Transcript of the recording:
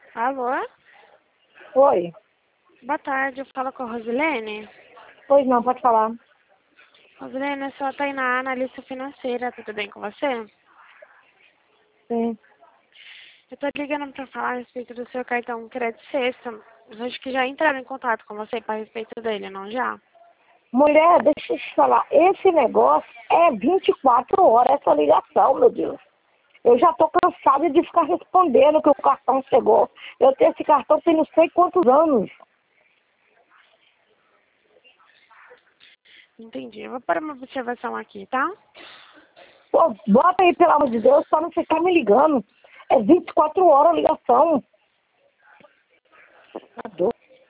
Alô? Oi. Boa tarde, eu falo com a Rosilene. Pois não, pode falar. Rosilene, eu sou a Tainá, analista financeira, tudo bem com você? Sim. Eu tô ligando pra falar a respeito do seu cartão crédito sexta. Eu acho que já entraram em contato com você para respeito dele, não já? Mulher, deixa eu te falar. Esse negócio é 24 horas, essa ligação, meu Deus. Eu já tô cansada de ficar respondendo que o cartão chegou. Eu tenho esse cartão tem não sei quantos anos. Entendi. Eu vou pôr uma observação aqui, tá? Pô, bota aí, pelo amor de Deus, só não ficar me ligando. É 24 horas a ligação. Tá doido.